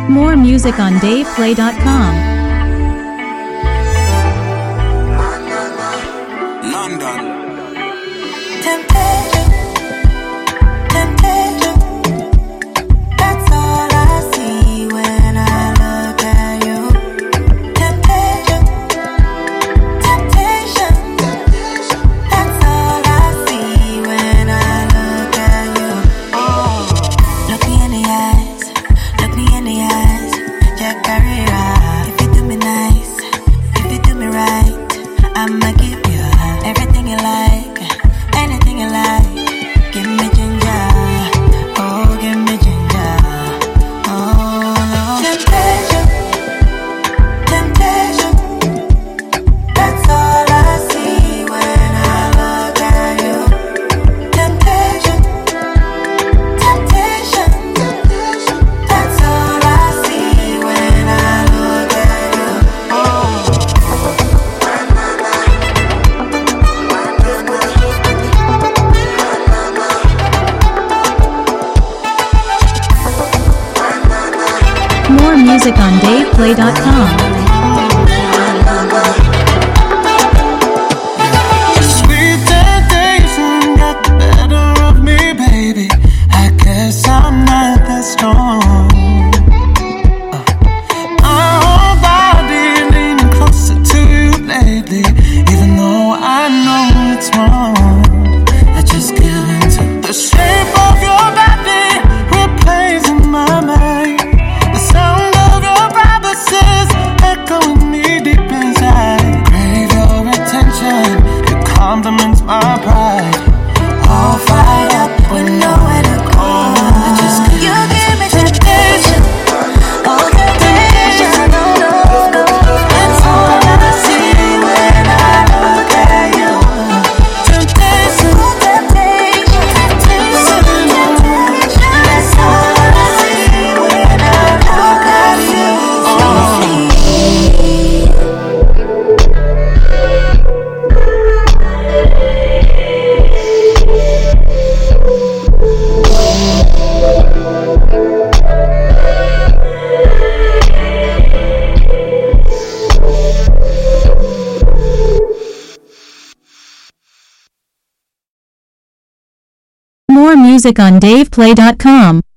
More music on DavePlay.com. More music on DavePlay.com. Sweet temptation got the better of me, baby. I guess I'm not that strong. My whole body leaning closer to you lately, even though I know it's wrong. I just give into the shape of your body, replays in my mind. The sound of your promises echoing me deep inside. Crave your attention, it compliments my pride. All fired up with nowhere to go. I just you give me temptation, oh temptation, no, no, no. That's all I see when I look at you. Temptation, temptation, temptation. That's all I see when I look at you. More music on DavePlay.com.